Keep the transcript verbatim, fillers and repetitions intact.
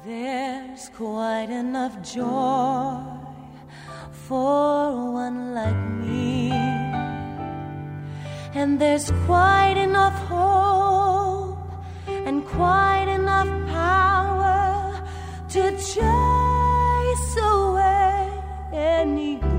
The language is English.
There's quite enough joy for one like me, and there's quite enough hope and quite enough power to chase away any